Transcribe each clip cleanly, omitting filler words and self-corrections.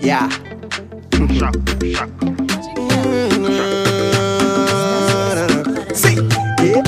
Yeah. See, yeah,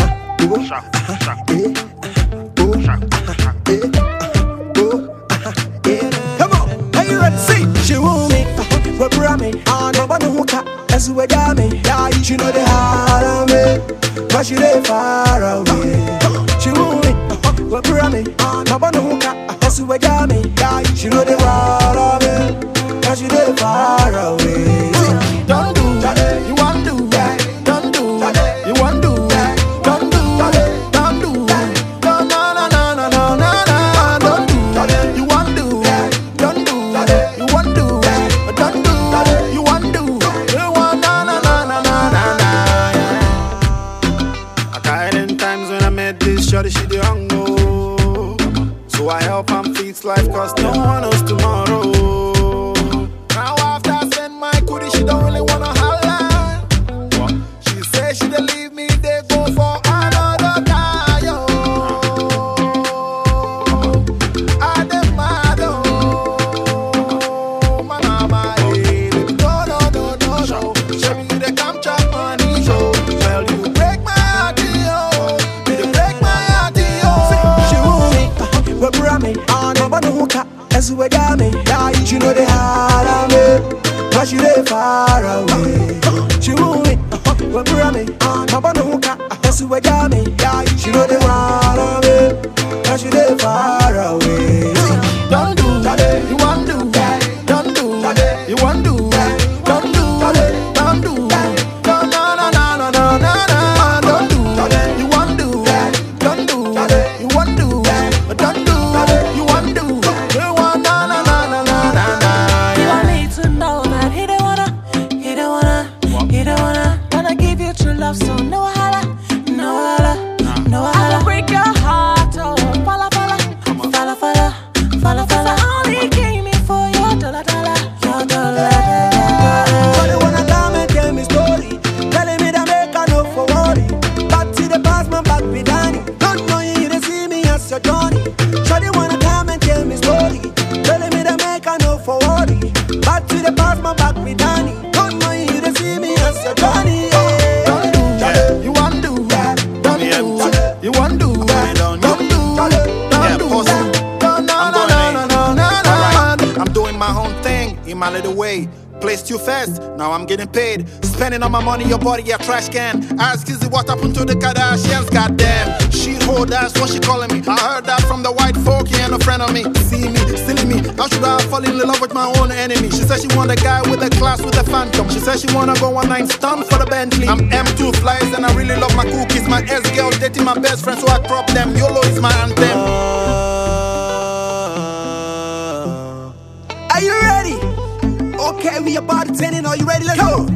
come on, are you ready? See, she want me, we're ramming on the bottom hooker, as we're jamming. Yeah, you know the heart of me, but she dey far away. She want me, we're ramming on the bottom hooker, as we're jamming. Yeah, you know the heart of me, but she dey far away. Don't do, you want do, don't do, you want do, don't do, don't do, no, no, no, no, no, no, no, don't do, you want do, don't do, you want do, don't do, you want do, you want na na na na na na na. I cried in times when I met this shorty, she the hungo, so I help am fix life 'cause no one knows tomorrow. Now after I spend my goodie, she don't really wanna holla. She say she dey leave me, they go for another guy. Yo, I dem mad oh, mama, no, no, no, no, no. Show me the come chop money, so well you break my heart, yo. You break my heart, yo. She want me, we're ramming on the bottom hooker, as we're jamming. Yeah, you know the heart of me, but she dey far away. She want me, we're ramming on the bottom hooker, as we're jamming. Yeah, she know the heart of me, but she dey far away. Don't do, you want do, don't do, you want do, don't do, don't do, no, no, no, no, no, no, no, don't do, you want do, don't do, you want do, don't do, you want do, you want na na na na na na. You don't need to know that he don't wanna give you true love, so no holla, no holla, no holla. I'll break your heart, oh, falla, falla, falla, falla, falla, falla. I only came in for your dollar, your dollar. So they wanna come and tell me story, telling me that make I no for worry. Back to the past, my back be Danny. Don't know you to see me as your Johnny. So they wanna come and tell me story, telling me that make I no for worry. Back to the past, my back be Danny. Don't know you to see me as your Johnny. Don't do, you want do, don't do, you want do, don't do, don't do, no, no, no, no, no, no, no. I'm doing my own thing in my little way. Placed you first, now I'm getting paid. Spending all my money, your body, a trash can. Ask Izzy what happened to the Kardashians, goddamn. She hold that's what she calling me. I heard that from the white folk, he ain't a friend of me. See me, silly me, how should I fall in love with my own enemy? She said she want a guy with a class with a phantom. She said she wanna go 1-9 stunt for the Bentley. I'm M2 flies and I really love my cookies. My ex-girl dating my best friend, so I crop them. YOLO is my anthem. Are you ready? Okay, we about to 10 in. Are you ready? Let's go.